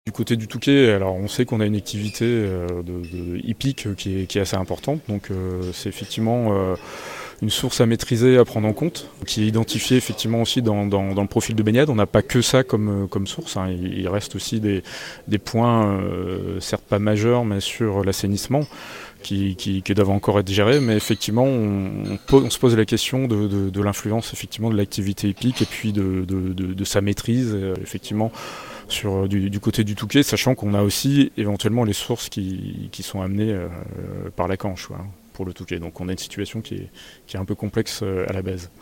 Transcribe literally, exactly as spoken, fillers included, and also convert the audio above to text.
Du côté du Touquet, alors on sait qu'on a une activité euh, de, de hippique qui est, qui est assez importante, donc euh, c'est effectivement euh, une source à maîtriser, à prendre en compte, qui est identifiée effectivement aussi dans, dans, dans le profil de baignade. On n'a pas que ça comme, comme source, hein. il, il reste aussi des, des points, euh, certes pas majeurs, mais sur l'assainissement, qui, qui, qui doivent encore être gérés, mais effectivement on, on, pose, on se pose la question de, de, de l'influence effectivement de l'activité hippique et puis de, de, de, de sa maîtrise, euh, effectivement, sur, du, du côté du Touquet, sachant qu'on a aussi éventuellement les sources qui, qui sont amenées euh, par la Canche, ouais, pour le Touquet. Donc on a une situation qui est, qui est un peu complexe euh, à la base.